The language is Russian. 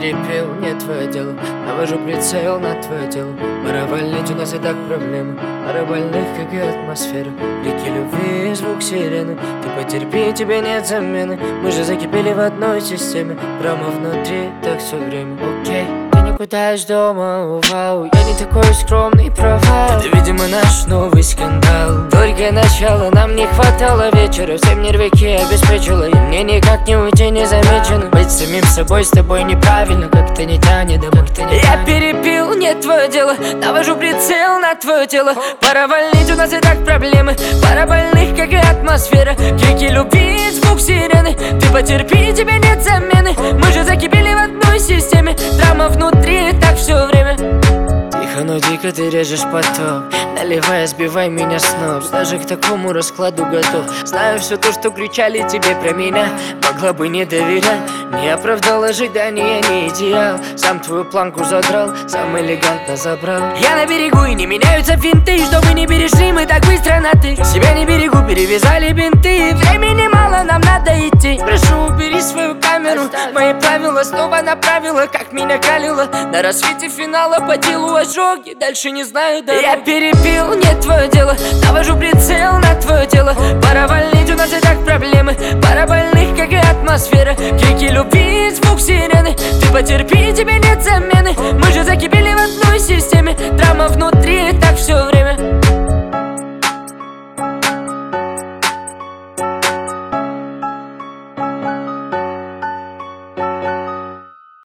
перепил, не твое дело. Навожу прицел на твое тело. Пора валить, у нас и так проблемы. Пара больных, как и атмосфера. Крики любви, звук сирены. Ты потерпи, тебе нет замены. Мы же закипели в одной системе. Прямо внутри, так все время. Окей, ты никуда из дома, вау. Я не такой скромный провал. Это, видимо, наш новый скандал. Только начало, нам не хватало вечера. Всем нервики обеспечила. И мне никак не уйти незамеченным. Быть самим собой с тобой неправильно. Как-то не тянет, да как-то не Я перепил, не твое дело. Навожу прицел на твое тело. Пора валить, у нас и так проблемы. Пара больных, как и атмосфера. Крики любви, звук сирены. Ты потерпи, тебе нет замены. Мы же закипели в одной системе. Драма внутри, так все время. Тихо, но дико ты режешь поток. Наливай, сбивай меня с ног. Даже к такому раскладу готов. Знаю все то, что кричали тебе про меня. Могла бы не доверять. Не оправдал ожидания, не идеал. Сам твою планку задрал, сам элегантно забрал. Я на берегу и не меняются финты. Чтобы не перешли мы так быстро на ты. Себя не берегу, перевязали бинты. Времени мало, нам надо идти. Прошу, убери свою камеру. Мои правила снова направила, как меня калило. На рассвете финала по делу ожоги. Дальше не знаю, да. Я перепил, не твое дело. Навожу прицел на твое тело. Пора валить, у нас и так проблемы. Пара больных, как и атмосфера. Крики любви, звук сирены. Ты потерпи, тебе нет замены.